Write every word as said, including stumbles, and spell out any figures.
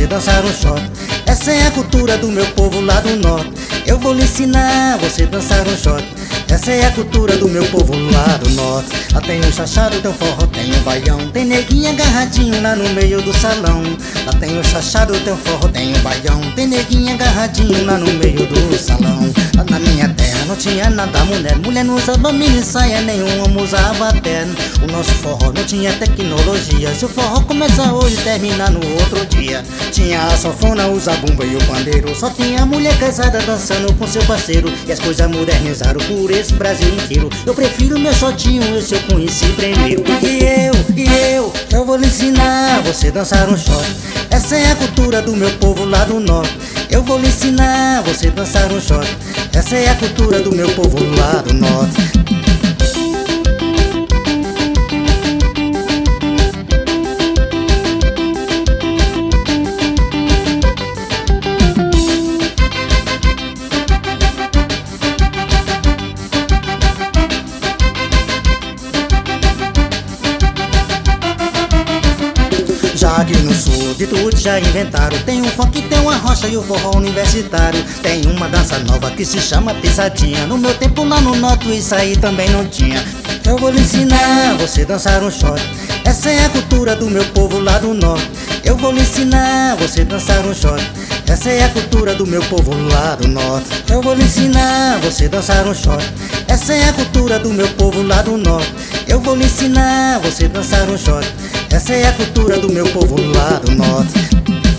você dançar um shot. Essa é a cultura do meu povo lá do norte. Eu vou lhe ensinar você dançar um shot. Essa é a cultura do meu povo lá do norte. Lá tem um chachado, tem um forró, tem um baião, tem neguinha agarradinho lá no meio do salão. Lá tem um chachado, tem um forró, tem um baião, tem neguinha agarradinho lá no meio do salão. Lá na minha terra não tinha nada mulher. Mulher não usava mini saia, nenhum homem usava terno. O nosso forró não tinha tecnologia. Se o forró começa hoje, termina no outro dia. Tinha a sanfona, o zabumba e o pandeiro. Só tinha a mulher casada dançando com seu parceiro. E as coisas modernizaram por esse Brasil inteiro. Eu prefiro meu shotinho, esse eu conheci primeiro. E eu, e eu, eu vou lhe ensinar você dançar um shot. Essa é a cultura do meu povo lá do norte. Eu vou lhe ensinar você dançar um shot. Essa é a cultura do meu povo lá do norte. Já aqui no sul de tudo já inventaram. Tem um funk, tem uma rocha e o forró universitário. Tem uma dança nova que se chama pisadinha. No meu tempo lá no norte isso aí também não tinha. Eu vou lhe ensinar você dançar um shot. Essa é a cultura do meu povo lá do norte. Eu vou lhe ensinar você dançar um shot. Essa é a cultura do meu povo lá do norte. Eu vou lhe ensinar você dançar um shot. Essa é a cultura do meu povo lá do norte. Eu vou lhe ensinar você dançar um shot. Essa é a cultura do meu povo lá do norte.